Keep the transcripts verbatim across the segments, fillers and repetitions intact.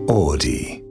オーディ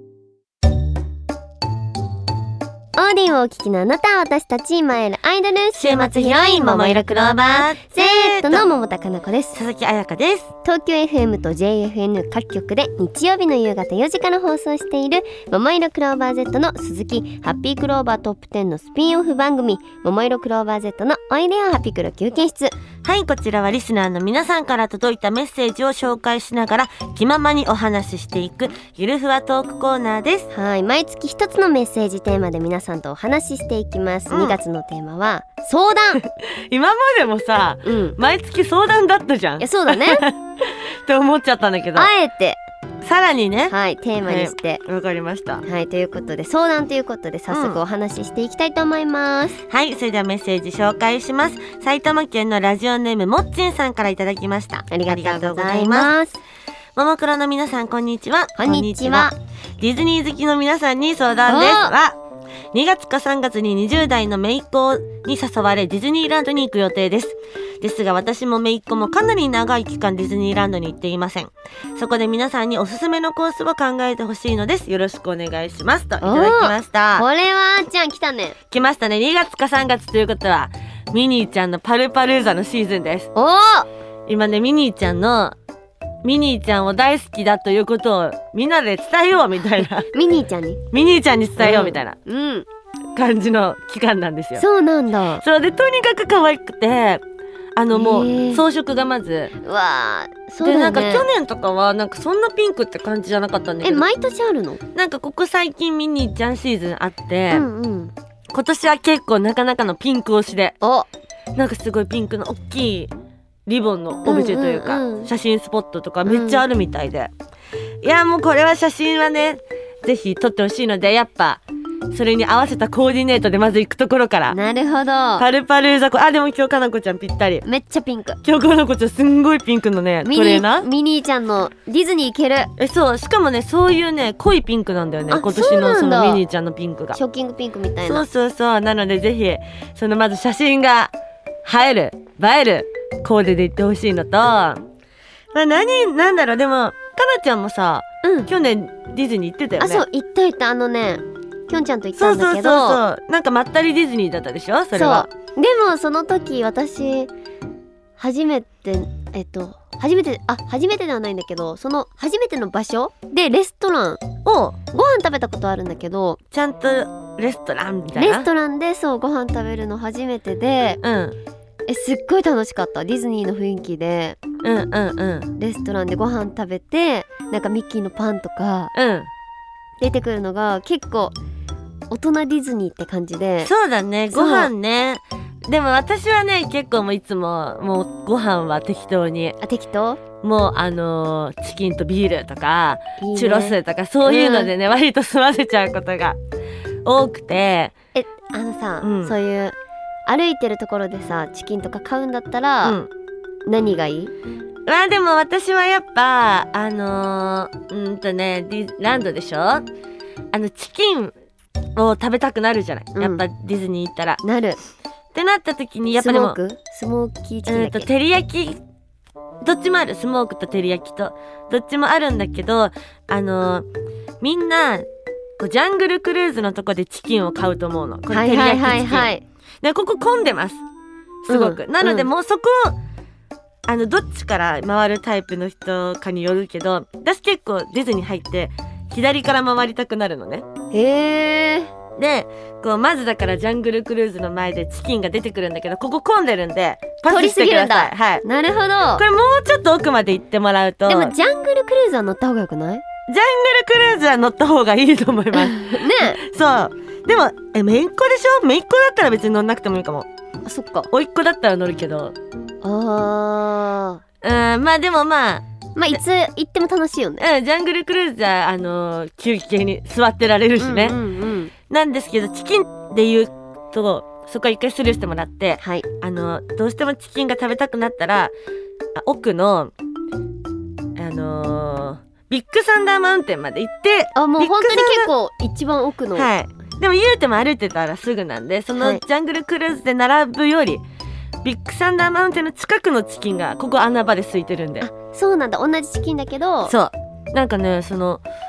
オーディをお聞きのあなた、私たちマイルアイドル週末ヒロインももいろクローバー Z の桃田かな子です。 佐々木彩香です。 東京 エフエム と ジェイエフエヌ 各局で日曜日の夕方よじから放送しているももいろクローバー Z の鈴木ハッピークローバートップテンのスピンオフ番組ももいろクローバー Z のおいでよハピクロ休憩室。 はい、こちらはリスナーの皆さんから届いたメッセージを紹介しながら気ままにお話ししていくゆるふわトークコーナーです。 はい、毎月一つのメッセージテーマで皆さんとお話ししていきます、うん、にがつのテーマは相談今までもさ、うん、毎月相談だったじゃん。 いやそうだねって思っちゃったんだけど、 あえてさらにね、 はい、テーマにしてわ、はい、かりました。 はい、ということで相談ということで早速お話ししていきたいと思います、 うん、はい、それではメッセージ紹介します。埼玉県のラジオネームもっちんさんからいただきました。 ありがとうございます。 ももクロの皆さんこんにちは。 こんにちは。 ディズニー好きの皆さんに相談です。わにがつかさんがつににじゅう代の姪っ子に誘われディズニーランドに行く予定です。ですが私も姪っ子もかなり長い期間ディズニーランドに行っていません。そこで皆さんにおすすめのコースを考えてほしいのです。よろしくお願いしますといただきました。 これはあーちゃん来たね。 来ましたね。にがつかさんがつということはミニーちゃんのパルパルーザのシーズンです。 おー、 今ねミニーちゃんのミニーちゃんを大好きだということをみんなで伝えようみたいなミニーちゃんにミニーちゃんに伝えようみたいな、 うん、うん感じの期間なんですよ。 そうなんだ。 そうでとにかく可愛くてあのもう装飾がまずうわー、そうだね。 でなんか去年とかはなんかそんなピンクって感じじゃなかったんだけど、 え毎年あるの？ なんかここ最近ミニーちゃんシーズンあって、 うんうん、 今年は結構なかなかのピンク推しで、 おなんかすごいピンクの大きいリボンのオブジェというか、 うんうんうん、写真スポットとかめっちゃあるみたいで、うん、いやもうこれは写真はねぜひ撮ってほしいので、やっぱそれに合わせたコーディネートでまず行くところから。 なるほど。 パルパルーザコ、あでも今日かなこちゃんぴったり。 めっちゃピンク。 今日かなこちゃんすんごいピンクのねトレーナー。 ミニーちゃんのディズニー行ける。 えそう、しかもねそういうね濃いピンクなんだよね今年のそのミニーちゃんのピンクが。 ショッキングピンクみたいな。 そうそうそう。なのでぜひそのまず写真が映える映えるコーデで行ってほしいのと、まあ何なんだろう、でもかなちゃんもさ、うん、去年ディズニー行ってたよね。 あそう行った行った。あのねきょんちゃんと行ったんだけど、 そうそうそうそう、なんかまったりディズニーだったでしょそれは。 そうでもその時私初めてえっと初めてあ初めてではないんだけど、その初めての場所でレストランをご飯食べたことあるんだけど、 ちゃんとレストランみたいなレストランでそうご飯食べるの初めてで、うん、えすっごい楽しかった。ディズニーの雰囲気で、 うんうんうん、 レストランでご飯食べてなんかミッキーのパンとか、うん、出てくるのが結構大人ディズニーって感じで。 そうだね、ご飯ね。でも私はね結構もういつももうご飯は適当に。 あ適当？ もうあのー、チキンとビールとかいい、ね、チュロスとかそういうのでね、うん、割と済ませちゃうことが多くて。 えあのさ、うん、そういう歩いてるところでさチキンとか買うんだったら、うん、何がいい？ まあでも私はやっぱあのー、うんとねディランドでしょ。あのチキンを食べたくなるじゃない、うん、やっぱディズニー行ったらなるってなった時にやっぱでもスモークスモーキーチキンだっけ、 うんと照り焼きどっちもある。スモークと照り焼きとどっちもあるんだけど、あのー、みんなこうジャングルクルーズのとこでチキンを買うと思うの。これ照り焼きチキン、はいはいはいはい、でここ混んでますすごく、うん、なのでもうそこを、うん、あのどっちから回るタイプの人かによるけど、私結構ディズニー入って左から回りたくなるのね。 へー。 でこうまずだからジャングルクルーズの前でチキンが出てくるんだけど、ここ混んでるんでパスしてください。はい、 なるほど。 これもうちょっと奥まで行ってもらうと。 でもジャングルクルーズは乗った方がよくない？ ジャングルクルーズは乗った方がいいと思いますね。そうでもえ姪っ子でしょ。姪っ子だったら別に乗んなくてもいいかも。 あそっか。 甥っ子だったら乗るけど、 あーうんまあでもまあまあいつ行っても楽しいよね。 うん、ジャングルクルーズはあのー、休憩に座ってられるしね、うんうんうん、なんですけどチキンで言うとそこは一回スルーしてもらって、はい、あのー、どうしてもチキンが食べたくなったら奥のあのー、ビッグサンダーマウンテンまで行って、 あもう本当に結構一番奥の、 はい、でも言うても歩いてたらすぐなんで、そのジャングルクルーズで並ぶより、はい、ビッグサンダーマウンテンの近くのチキンがここ穴場で空いてるんで。 あそうなんだ。同じチキンだけど、 そうなんかねその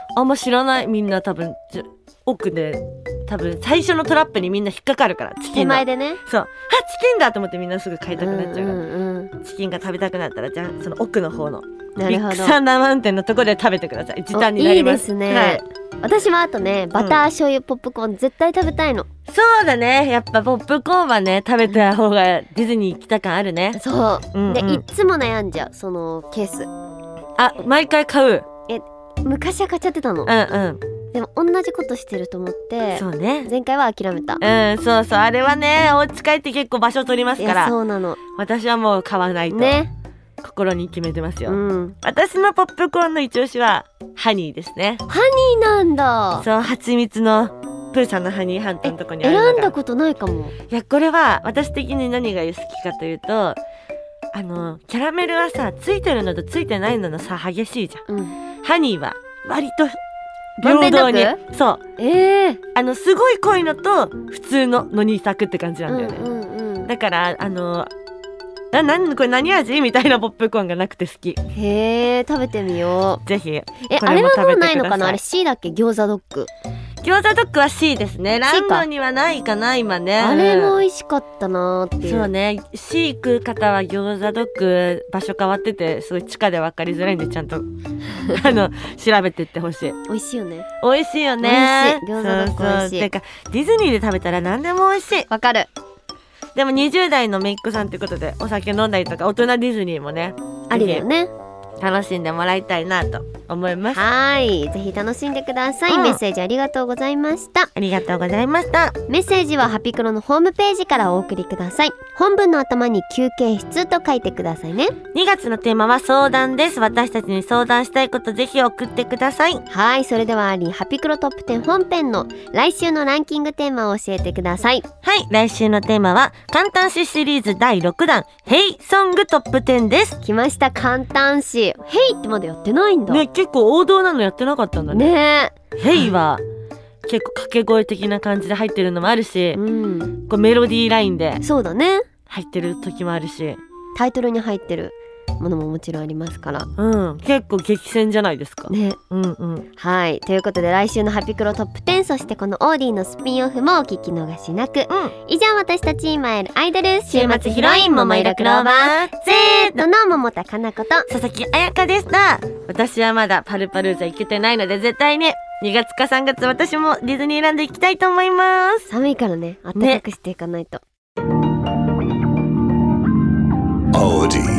あんま知らない。みんな多分じ奥で多分最初のトラップにみんな引っかかるから、チキンの手前でね。 そう、あチキンだと思ってみんなすぐ買いたくなっちゃうから、 うんうんうん、 チキンが食べたくなったら、じゃあその奥の方のなるほど、 ビッグサンダーマウンテンのところで食べてください。時短になります。 いいですね、 はい、 私はあとねバター醤油ポップコーン絶対食べたいの、 そうだね、やっぱポップコーンはね食べた方がディズニー行きた感あるね。 そう、 うんうん、 でいっつも悩んじゃうそのケース。 あ、毎回買う。 え昔は買っちゃってたの、 うんうんでも同じことしてると思って、 そうね、 前回は諦めた。 うん、そうそう、あれはねお家帰って結構場所取りますから。 そうなの、 私はもう買わないとね、 心に決めてますよ、 うん、 私のポップコーンの一押しはハニーですね。 ハニーなんだ。 そう、蜂蜜のプーさんのハニーハントのとこにあるのが選んだことないかも。 いや、これは私的に何が好きかというと、あのキャラメルはさついてるのとついてないのの差激しいじゃん、うん、ハニーは割と平等に、そう、 えー、 あのすごい濃いのと普通ののに択って感じなんだよね、 うんうんうん、 だからあのななんこれ何味みたいなポップコーンがなくて好き。 へー、食べてみよう。 ぜひ。 え、あれはもうないのかな。あれ C だっけ、餃子ドッグ。 餃子ドッグは C ですね。ランドにはないかな今ね。 あれも美味しかったなーっていう。 そうね、 C 食う方は餃子ドッグ場所変わっててすごい地下で分かりづらいんで、ちゃんとあの調べてってほしい。 美味しいよね。 美味しいよね。 美味しい。餃子ドッグ美味しい。 てかディズニーで食べたら何でも美味しい。 わかる。 でもにじゅう代のめいっ子さんってことでお酒飲んだりとか大人ディズニーもねありだよね。 楽しんでもらいたいなと思います。 はい、ぜひ楽しんでください、うん、メッセージありがとうございました。 ありがとうございました。 メッセージはハピクロのホームページからお送りください。本文の頭に休憩室と書いてくださいね。 にがつのテーマは相談です。私たちに相談したいことぜひ送ってください。 はい、それではありハピクロトップテン本編の来週のランキングテーマを教えてください。 はい、来週のテーマは簡単詞シリーズだいろくだんヘイソングトップテンです。 来ました、簡単詞。ヘイってまだやってないんだね。結構王道なのやってなかったんだね。 ねえ、 ヘイは結構掛け声的な感じで入ってるのもあるし、うん、こうメロディーラインでそうだね入ってる時もあるし、 タイトルに入ってるものももちろんありますから、 うん、結構激戦じゃないですかね。 うんうん。 はい、ということで来週のハピクロトップテン、そしてこのオーディのスピンオフもお聞き逃しなく、うん、以上私たち今やるアイドル週末ヒロイン桃色クローバー Z の桃田かな子と佐々木彩香でした。私はまだパルパルーザ行けてないので絶対ににがつかさんがつ私もディズニーランド行きたいと思います。 寒いからね、暖かくしていかないと、ね。 オーディ